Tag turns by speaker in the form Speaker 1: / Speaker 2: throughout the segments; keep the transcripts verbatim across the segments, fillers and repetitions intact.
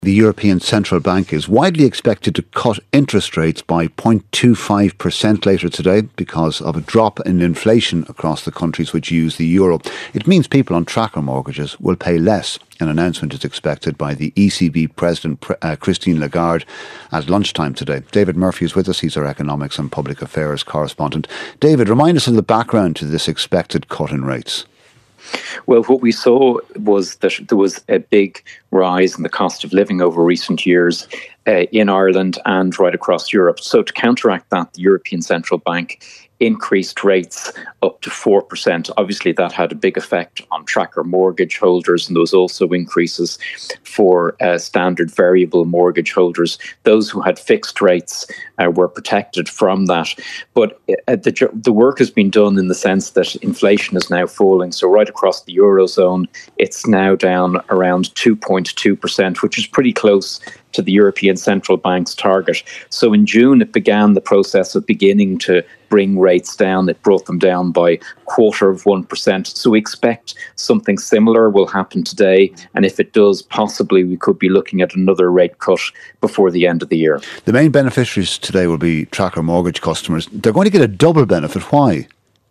Speaker 1: The European Central Bank is widely expected to cut interest rates by zero point two five percent later today because of a drop in inflation across the countries which use the euro. It means people on tracker mortgages will pay less. An announcement is expected by the E C B President uh, Christine Lagarde at lunchtime today. David Murphy is with us. He's our economics and public affairs correspondent. David, remind us of the background to this expected cut in rates.
Speaker 2: Well, what we saw was that there was a big rise in the cost of living over recent years uh, in Ireland and right across Europe. So to counteract that, the European Central Bank increased rates up to four percent. Obviously, that had a big effect on tracker mortgage holders, and there was also increases for uh, standard variable mortgage holders. Those who had fixed rates uh, were protected from that. But uh, the, the work has been done in the sense that inflation is now falling. So right across the Eurozone, it's now down around two point two percent, which is pretty close to the European Central Bank's target. So in June, it began the process of beginning to bring rates down. It brought them down by a quarter of one percent. So we expect something similar will happen today. And if it does, possibly we could be looking at another rate cut before the end of the year.
Speaker 1: The main beneficiaries today will be tracker mortgage customers. They're going to get a double benefit. Why?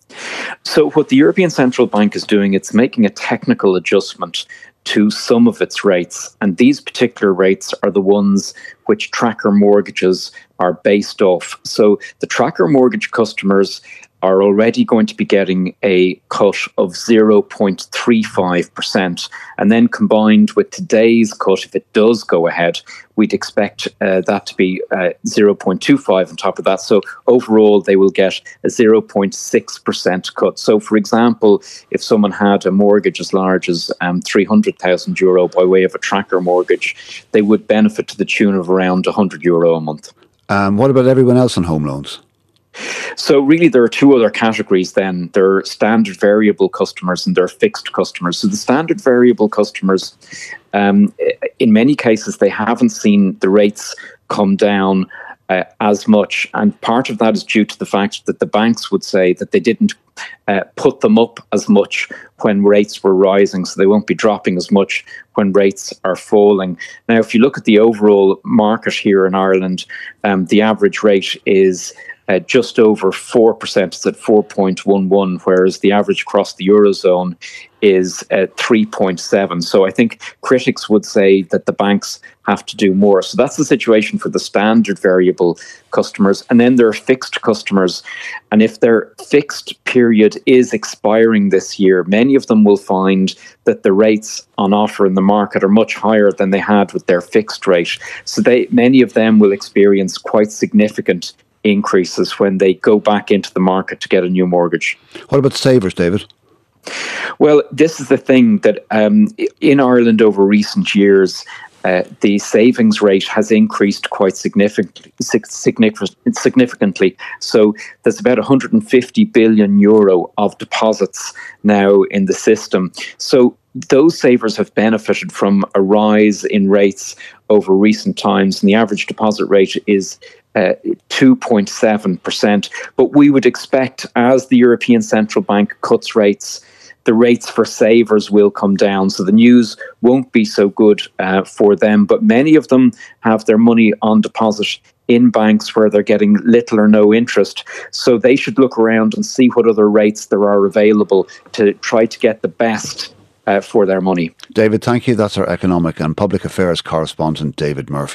Speaker 2: So what the European Central Bank is doing, it's making a technical adjustment to some of its rates. And these particular rates are the ones which tracker mortgages are based off. So the tracker mortgage customers are already going to be getting a cut of zero point three five percent. And then combined with today's cut, if it does go ahead, we'd expect uh, that to be uh, zero point two five on top of that. So overall, they will get a zero point six percent cut. So for example, if someone had a mortgage as large as um, three hundred thousand euro by way of a tracker mortgage, they would benefit to the tune of around one hundred euro a month.
Speaker 1: Um, what about everyone else on home loans?
Speaker 2: So really, there are two other categories then. There are standard variable customers and there are fixed customers. So the standard variable customers, um, in many cases, they haven't seen the rates come down uh, as much. And part of that is due to the fact that the banks would say that they didn't uh, put them up as much when rates were rising. So they won't be dropping as much when rates are falling. Now, if you look at the overall market here in Ireland, um, the average rate is Uh, just over four percent. It's at four point one one, whereas the average across the Eurozone is at three point seven. So I think critics would say that the banks have to do more. So that's the situation for the standard variable customers. And then there are fixed customers. And if their fixed period is expiring this year, many of them will find that the rates on offer in the market are much higher than they had with their fixed rate. So they, many of them will experience quite significant increases when they go back into the market to get a new mortgage.
Speaker 1: What about savers, David?
Speaker 2: Well, this is the thing that um, in Ireland over recent years, uh, the savings rate has increased quite significantly. significantly. So there's about one hundred fifty billion euro of deposits now in the system. So those savers have benefited from a rise in rates over recent times, and the average deposit rate is uh, two point seven percent. But we would expect, as the European Central Bank cuts rates, the rates for savers will come down. So the news won't be so good uh, for them. But many of them have their money on deposit in banks where they're getting little or no interest. So they should look around and see what other rates there are available to try to get the best uh, for their money.
Speaker 1: David, thank you. That's our economic and public affairs correspondent, David Murphy.